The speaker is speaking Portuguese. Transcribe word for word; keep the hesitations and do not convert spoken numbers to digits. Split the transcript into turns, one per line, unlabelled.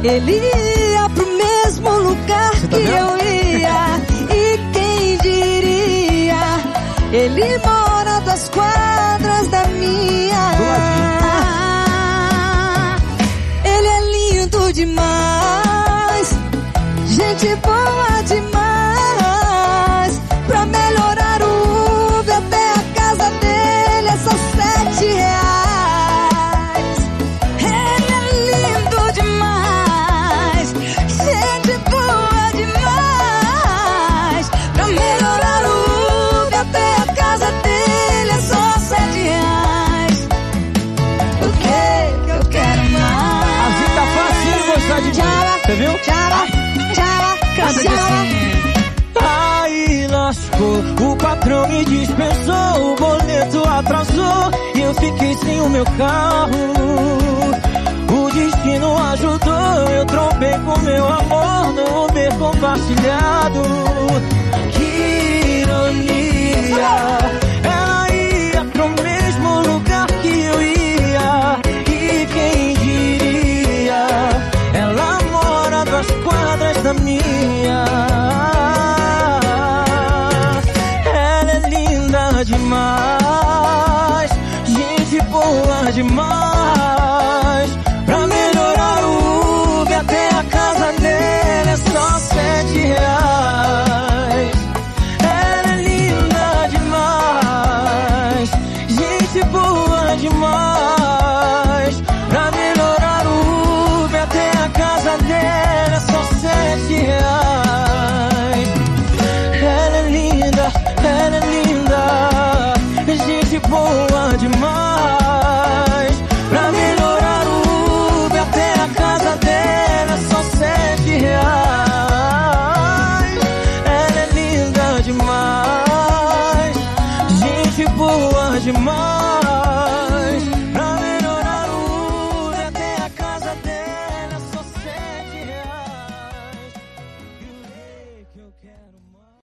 Ele ia pro mesmo lugar
tá
que
vendo?
eu ia. E quem diria, ele mora a duas quadras da minha. Ele é lindo demais, gente boa demais. Pra melhorar o Uber até a casa dele é só sete reais. Ele é lindo demais, gente boa demais. Pra melhorar o Uber até a casa dele é só sete reais. O que que eu quero mais?
A vida tá fácil de gostar de mim. Você viu?
Tchau, tchau,
Canta assim. Aí lascou, o patrão me dispensou, o boleto atrasou e eu fiquei sem o meu carro. O destino ajudou, eu trombei com meu amor no Uber compartilhado. Que ironia, ela ia pro mesmo lugar que eu ia. E quem diria, ela mora duas quadras da minha. Ela é linda demais, gente boa demais. Pra melhorar o Uber até a casa dela é só sete reais. Ela é linda demais, gente boa demais. Pra melhorar o Uber até a casa dela é só sete reais.